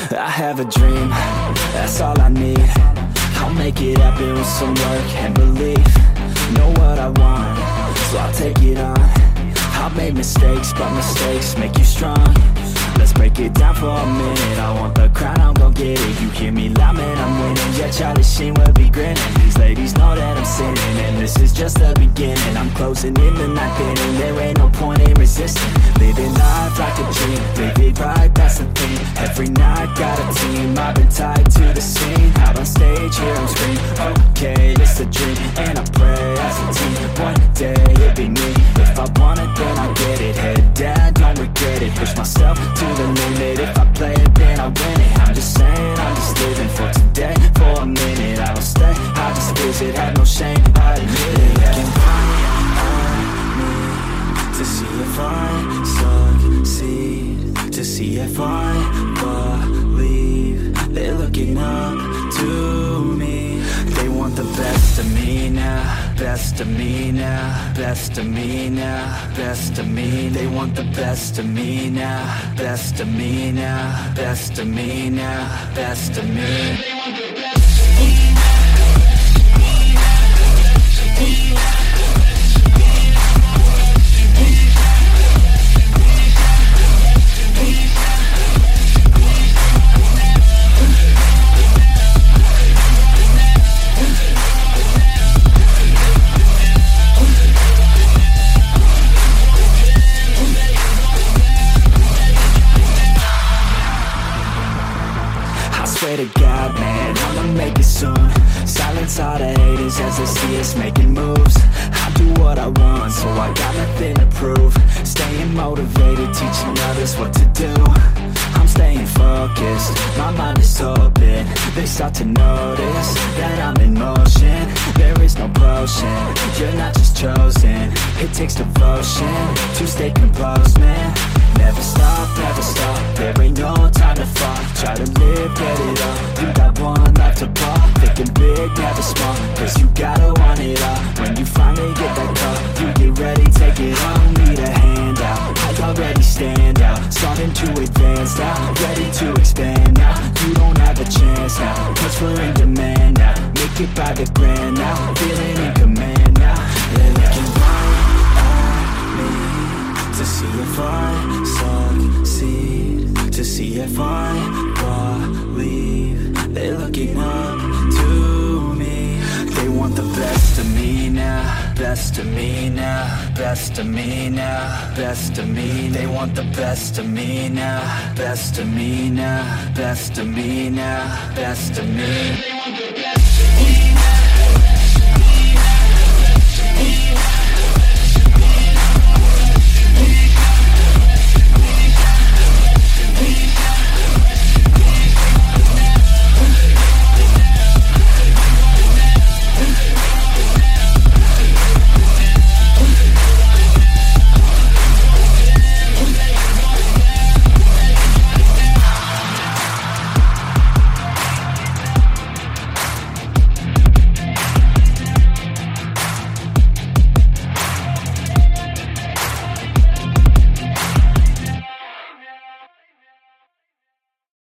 I have a dream, that's all I need. I'll make it happen with some work and belief. Know what I want, so I'll take it on. I've made mistakes, but mistakes make you strong. Let's break it down for a minute. I want the crown, I'm gon' get it. You hear me loud, man, I'm winning. Yeah, Charlie Sheen will be grinning. These ladies know that I'm sinning, and this is just the beginning. I'm closing in the ninth inning. There ain't no point in resisting. Living life like a dream, live it right, that's the thing. Every night, got a team, I've been tied to the scene. Out on stage, here I'm screaming, okay, it's a dream. And I pray as a team, one day it'll be me. If I want it, then I get it. Head down, don't regret it. Push myself to the limit. If I play it, then I win it. I'm just saying, I'm just living for today. For a minute, I don't stay, I just visit. Have no shame, I admit it. Looking back at me to see if I succeed, to see if I believe. They're looking up to me. They want the best of me now, best of me now, best of me now, best of me. They want the best of me now, best of me now, best of me now, best of me. They want the best of me. Swear to God, man, I'ma make it soon. Silence all the haters as they see us making moves. I do what I want, so I got nothing to prove. Staying motivated, teaching others what to do. I'm staying focused, my mind is open. They start to notice that I'm in motion. There is no potion, you're not just chosen. It takes devotion to stay composed, man. Never stop, never stop, there ain't no time to fall. Try to live, get it up, you got one life to pop. Thinking big, never small, cause you gotta want it all. When you finally get that call, you get ready, take it on. Need a hand out, I already stand out. Starting to advance now, ready to expand now. You don't have a chance now, cause we're in demand now. Make it by the grand now, feeling in command now. They're looking right at me to see if I succeed, to see if I believe. They're looking up to me. They want the best of me now, best of me now, best of me now, best of me. They want the best of me now, best of me now, best of me now, best of me.